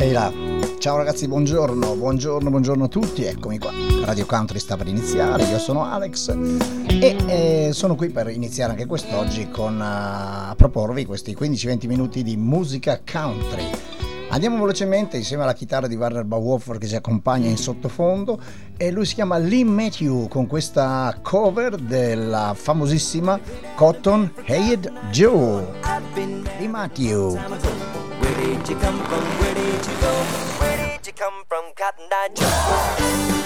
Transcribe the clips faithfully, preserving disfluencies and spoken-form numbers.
Ehi là, ciao ragazzi, buongiorno, buongiorno, buongiorno a tutti, eccomi qua. Radio Country sta per iniziare, io sono Alex e eh, sono qui per iniziare anche quest'oggi con uh, a proporvi questi quindici venti minuti di musica country. Andiamo velocemente insieme alla chitarra di Werner Bauhofer che ci accompagna in sottofondo, e lui si chiama Lee Matthew con questa cover della famosissima Cotton Head Joe. Lee Matthew. Where did you come from? Where did you go? Where did you come from, Cotton Eye Joe?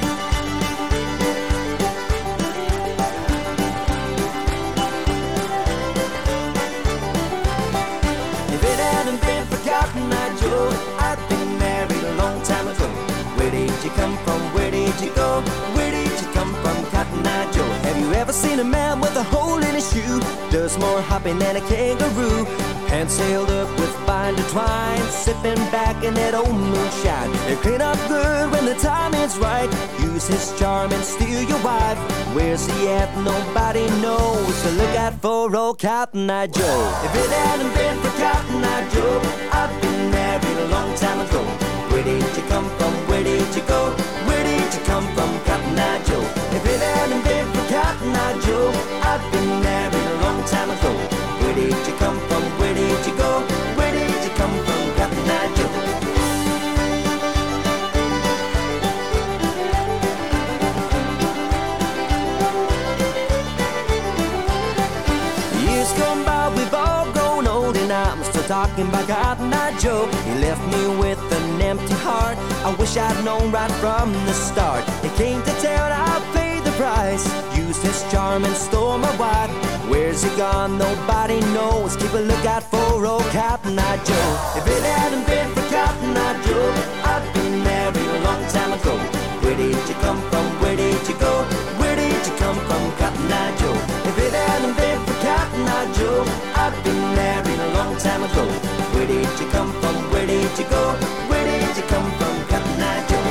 If it hadn't been for Cotton Eye Joe, I'd been married a long time ago. Where did you come from? Where did you go? Where did you come from, Cotton Eye Joe? Have you ever seen a man with a hole in his shoe? Does more hopping than a kangaroo. Hands sailed up with binder twine, sipping back in that old moonshine. They clean up good when the time is right. Use his charm and steal your wife. Where's he at? Nobody knows. So look out for old Cotton Eye Joe. If it hadn't been for Cotton Eye Joe, I'd been married a long time ago. Where did you come from? Where did you go? Where did you come from, Cotton Eye Joe? If it hadn't been for Cotton Eye Joe, I'd been married a long time ago. Where did you come from? Where did you go? Where did you come from, Cotton Eye Joe? Years gone by, we've all grown old, and I'm still talking about Cotton Eye Joe. He left me with an empty heart. I wish I'd known right from the start. He came to town, I paid the price. Used his charm and stole my wife. Where's he gone? Nobody knows. Keep a lookout for old Cotton Eye Joe. If it hadn't been for Cotton Eye Joe, I'd been married a long time ago. Where did you come from? Where did you go? Where did you come from, Cotton Eye Joe? If it hadn't been for Cotton Eye Joe, I'd been married a long time ago. Where did you come from? Where did you go? Where did you come from, Cotton Eye Joe?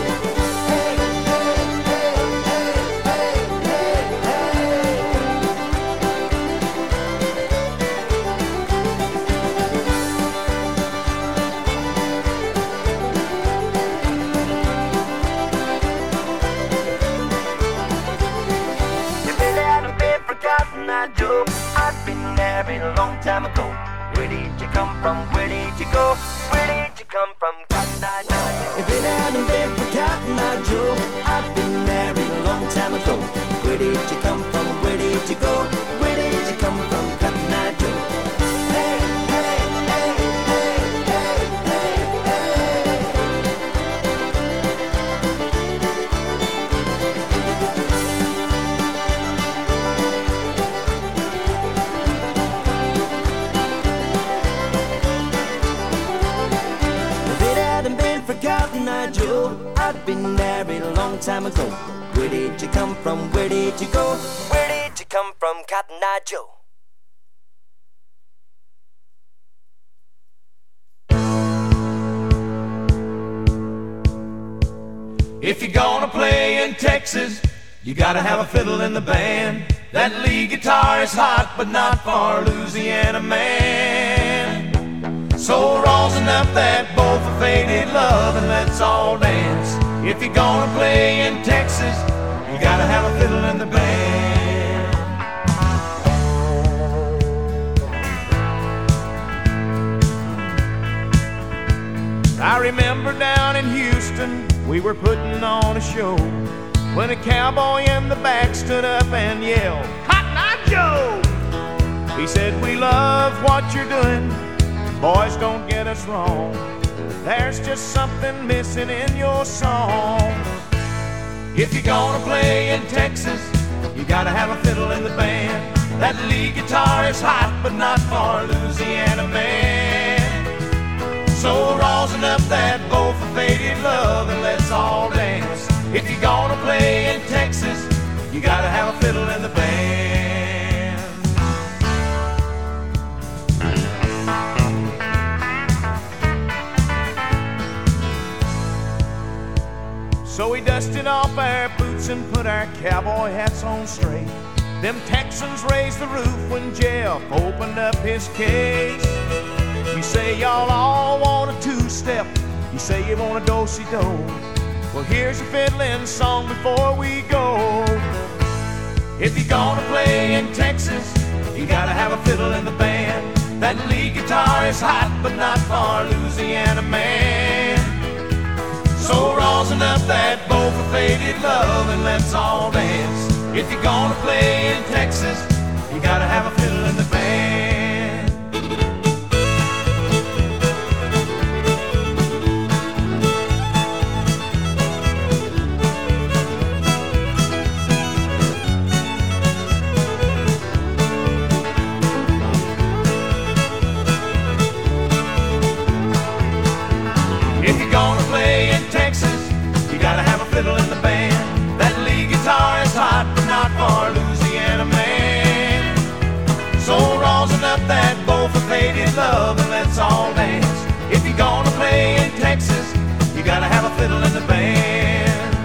Joe, I'd been married a long time ago. Where did you come from? Where did you go? Where did you come from, Cotton Eye Joe? If it hadn't been for Cotton Eye Joe, I'd been married a long time ago. Where did you come from? Where did you go? Where did you come from, Cotton Eye Joe? Hey, hey, hey, hey, hey, hey, hey. Cotton Eye Joe, I'd been married a long time ago. Where did you come from? Where did you go? Where did you come from, Cotton Eye Joe? If you're gonna play in Texas, you gotta have a fiddle in the band. That lead guitar is hot, but not for a Louisiana man. So rosin up that bowl for faded love and let's all dance. If you're gonna play in Texas, you gotta have a fiddle in the band. I remember down in Houston, we were putting on a show when a cowboy in the back stood up and yelled, Cotton Eye Joe! He said, we love what you're doing. Boys, don't get us wrong. There's just something missing in your song. If you're gonna play in Texas, you gotta have a fiddle in the band. That lead guitar is hot, but not for a Louisiana man. So rosin up that bowl for faded love and let's all dance. If you're gonna play in Texas, you gotta have a fiddle in the band. So we dusted off our boots and put our cowboy hats on straight. Them Texans raised the roof when Jeff opened up his case. You say y'all all want a two-step, You say you want a do-si-do. Well, here's your fiddling song before we go. If you're gonna play in Texas, you gotta have a fiddle in the band. That lead guitar is hot, but not for Louisiana man. So rosin up that bow for faded love and let's all dance. If you're gonna play in Texas, you gotta have a fiddle in the band. If you're gonna play in Texas, you gotta have a fiddle in the band. That lead guitar is hot, but not for Louisiana man. So rosin up that bow for faded love and let's all dance. If you're gonna play in Texas, you gotta have a fiddle in the band.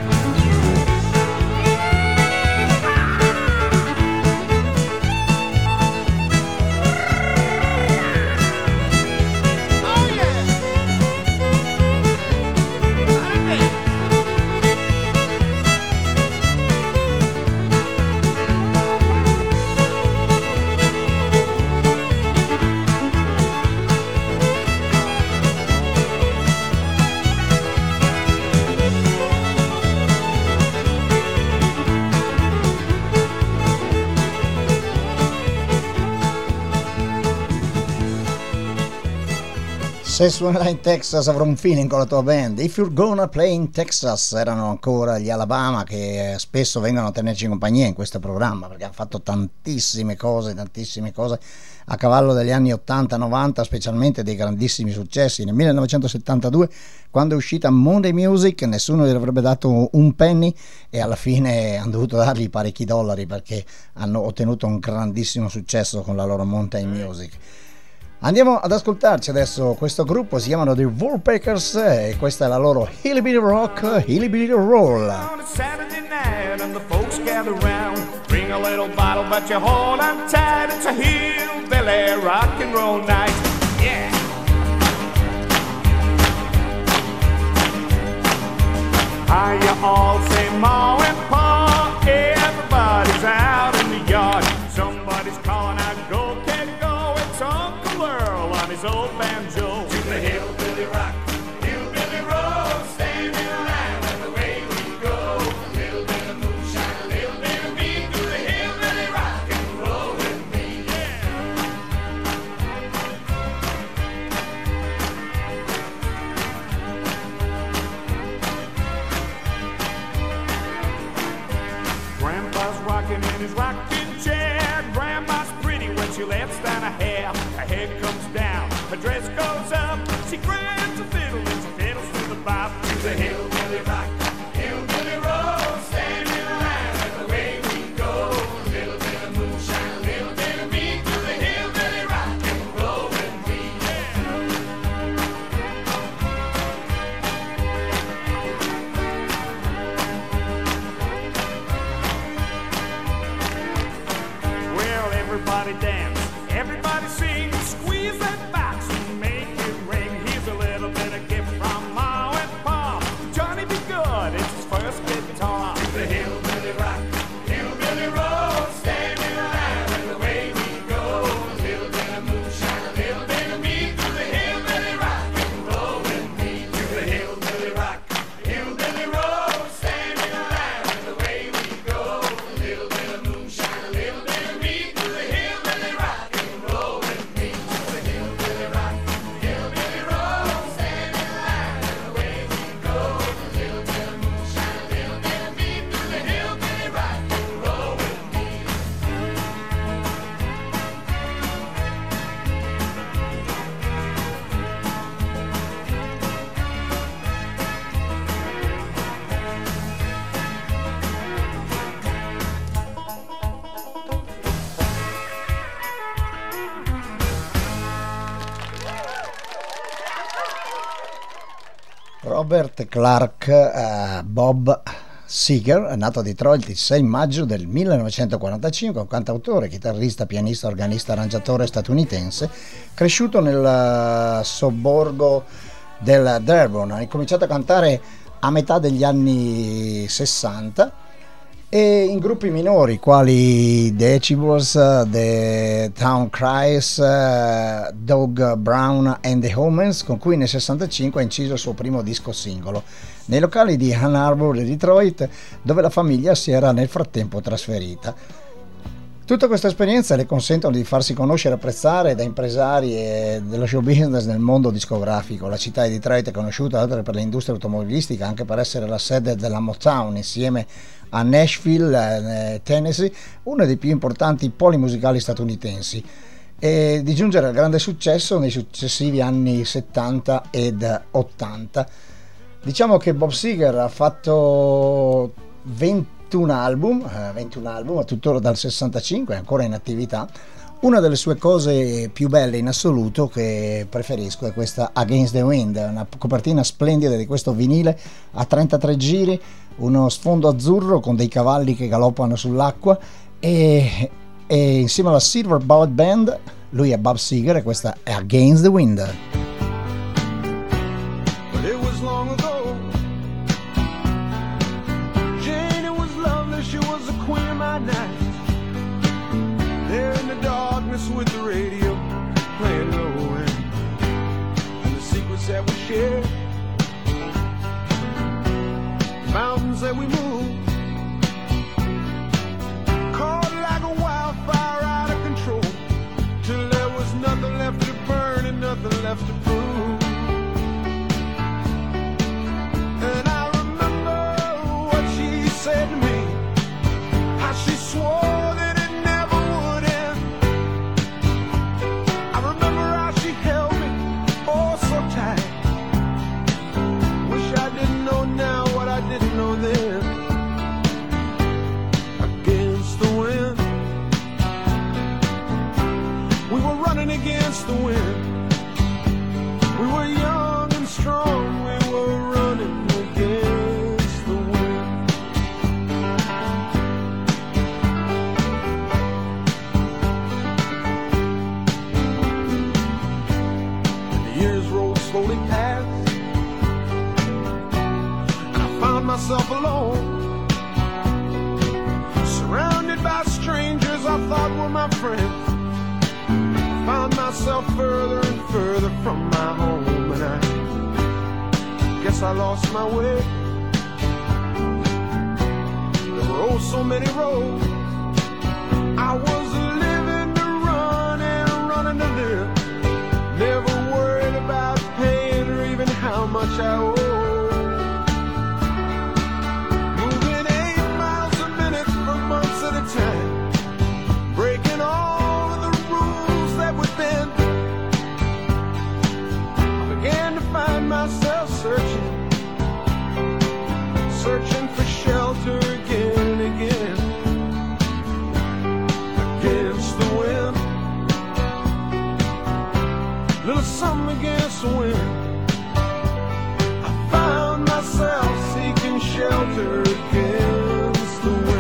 Se suonerai in Texas avrò un feeling con la tua band. If you're gonna play in Texas erano ancora gli Alabama, che spesso vengono a tenerci in compagnia in questo programma perché hanno fatto tantissime cose, tantissime cose a cavallo degli anni ottanta novanta, specialmente dei grandissimi successi. Nel millenovecentosettantadue, quando è uscita Monday Music, nessuno gli avrebbe dato un penny e alla fine hanno dovuto dargli parecchi dollari perché hanno ottenuto un grandissimo successo con la loro Mountain Music. Andiamo ad ascoltarci adesso questo gruppo, si chiamano The Woolpeckers e questa è la loro Hillbilly Rock, Hillbilly Roll. On a Saturday night and the folks gather round, bring a little bottle but you hold on tight. It's a hillbilly rock and roll night. Yeah. How you all say ma and pa, everybody's out in the yard. Somebody's calling out go kid go, it's Uncle Earl on his old banjo. To the hillbilly rock, hillbilly roll, stand in line and away we go. Little bit of moonshine, a little bit of me, do the hillbilly rock and roll with me. Grandpa's rocking in his rocking chair. Grandma's pretty when she lets down her hair. Her head comes down, her dress goes up. She grabs a fiddle and she fiddles to the bop. To the hillbilly rock, hillbilly roll, stand in line and away we go. A little bit of moonshine, a little bit of me, to the hillbilly rock and roll with me. Well, everybody dance, everybody sing, squeeze that box and make it ring. Here's a little bit of gift from Ma and Pa. Johnny be good, it's his first guitar. To the hillbilly rock, hillbilly roll, stand in line and away we go. A little bit of moonshine, a little bit of me, to the hillbilly rock and roll with me. To the hillbilly rock, hillbilly roll, stand in line and away we go. A little bit of moonshine, a little bit of me, to the hillbilly rock and roll with me. To the hillbilly rock, hillbilly roll, stand in line and away we go. A little bit of moonshine, a little bit of me, to the hillbilly rock and roll with me. Robert Clark eh, Bob Seger è nato a Detroit il sei maggio del millenovecentoquarantacinque, un cantautore, chitarrista, pianista, organista, arrangiatore statunitense, cresciuto nel sobborgo del Dearborn. Ha incominciato a cantare a metà degli anni sessanta e in gruppi minori quali The Decibels, The Town Criers, Doug Brown and the Homens, con cui nel sessantacinque ha inciso il suo primo disco singolo nei locali di Ann Arbor e Detroit, dove la famiglia si era nel frattempo trasferita. Tutta questa esperienza le consentono di farsi conoscere e apprezzare da impresari e dello show business nel mondo discografico. La città di Detroit è conosciuta oltre per l'industria automobilistica anche per essere la sede della Motown, insieme a Nashville, Tennessee, uno dei più importanti poli musicali statunitensi, e di giungere al grande successo nei successivi anni settanta ed ottanta. Diciamo che Bob Seger ha fatto ventuno album, eh, ventuno album, tuttora dal sessantacinque, è ancora in attività. Una delle sue cose più belle in assoluto che preferisco è questa Against the Wind, una copertina splendida di questo vinile a trentatré giri, uno sfondo azzurro con dei cavalli che galoppano sull'acqua e, e insieme alla Silver Bullet Band, lui è Bob Seger e questa è Against the Wind. But it was long ago. Jane, it was lovely, she was the queen of my night. There in the darkness with the radio playing low end, and the secrets that we shared, mountains that we moved, caught like a wildfire out of control, till there was nothing left to burn and nothing left to prove. And I remember what she said to me, how she swore that it never would end. I remember how she held me oh so tight. Wish I didn't know now what I didn't know then. Against the wind, we were running against the wind. We were young and strong, we were running against the wind. And the years rolled slowly past, and I found myself alone, surrounded by strangers I thought were my friends. Found myself further and further from my home, and I guess I lost my way. There were oh so many roads. I was living to run and running to live, never worried about paying or even how much I owe. Moving eight miles a minute for months at a time, breaking all of the rules that would bend. I began to find myself searching, searching for shelter again and again. Against the wind, little something against the wind. I found myself seeking shelter against the wind.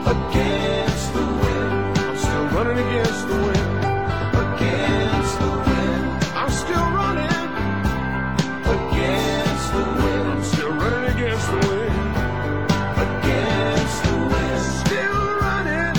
against the wind. I'm still running against the wind. Against the wind. I'm still running against the wind. I'm still running against the wind. Against the wind. Still running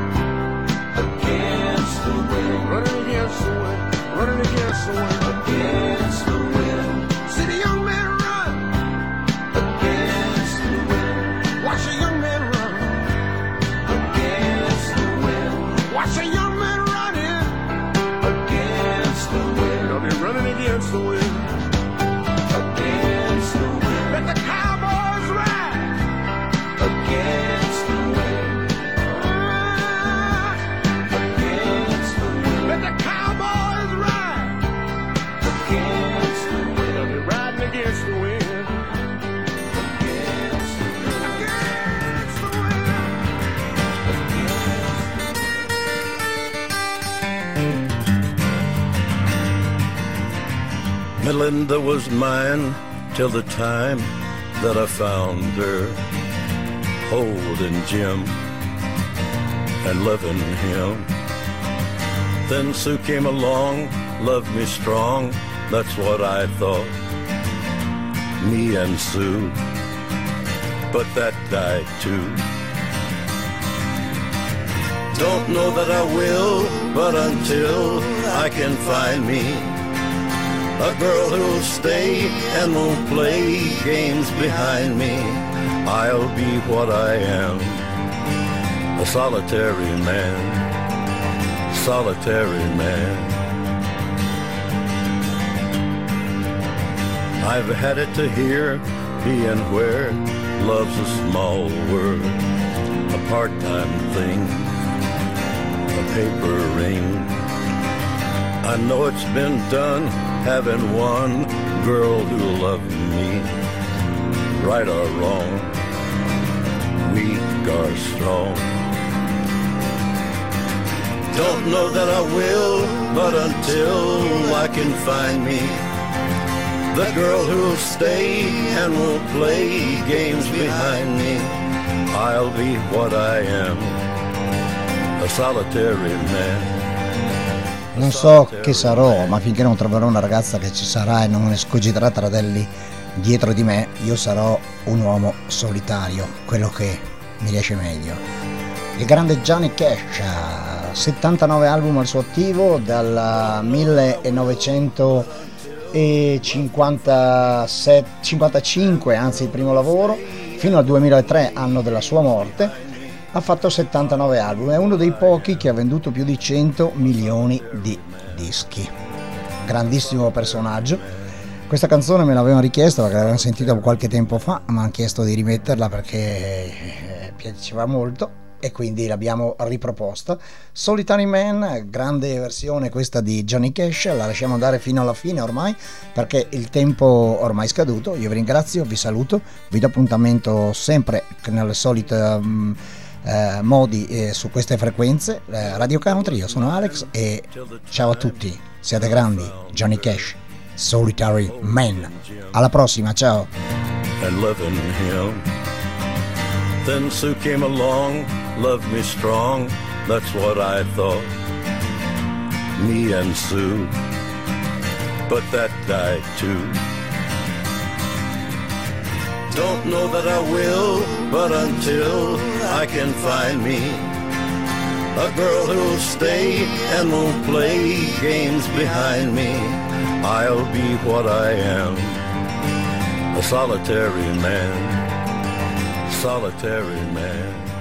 against the wind. Running against the wind. Running against the wind. Against the wind. See the young man run against the wind. Watch a young man run against the wind. Watch a young man running against the wind. I'll be running against the wind. Against the wind. Let the cowboys ride against the wind. Against the wind. Let the cowboys ride against the wind. I'll be riding against the wind. Against the wind. Against the wind. Melinda was mine till the time that I found her, holding Jim and loving him. Then Sue came along, loved me strong, that's what I thought, me and Sue, but that died too. Don't know that I will, but until I can find me a girl who'll stay and won't play games behind me, I'll be what I am, a solitary man, solitary man. I've had it to here, being where love's a small word, a part-time thing, a paper ring. I know it's been done, having one girl who loved me, right or wrong, weak or strong. Don't know that I will, but until I can find me the girl who'll stay and won't play games behind me, I'll be what I am, a solitary man. Non so che sarò, ma finché non troverò una ragazza che ci sarà e non escogiterà tradelli dietro di me, io sarò un uomo solitario, quello che mi riesce meglio. Il grande Johnny Cash, settantanove album al suo attivo, dal millenovecentocinquantacinque, anzi il primo lavoro, fino al duemilatré, anno della sua morte. Ha fatto settantanove album, è uno dei pochi che ha venduto più di cento milioni di dischi. Grandissimo personaggio. Questa canzone me l'avevano richiesta perché l'avevano sentita qualche tempo fa, mi hanno chiesto di rimetterla perché piaceva molto e quindi l'abbiamo riproposta. Solitary Man, grande versione questa di Johnny Cash, la lasciamo andare fino alla fine ormai perché il tempo ormai è scaduto. Io vi ringrazio, vi saluto, vi do appuntamento sempre nelle solite um, Eh, modi eh, su queste frequenze. eh, Radio Country, io sono Alex e ciao a tutti, siate grandi. Johnny Cash, Solitary Man, alla prossima, ciao. And loving him. Then Sue came along, loved me strong, that's what I thought, me and Sue, but that died too. Don't know that I will, but until I can find me a girl who'll stay and won't play games behind me, I'll be what I am, a solitary man, solitary man.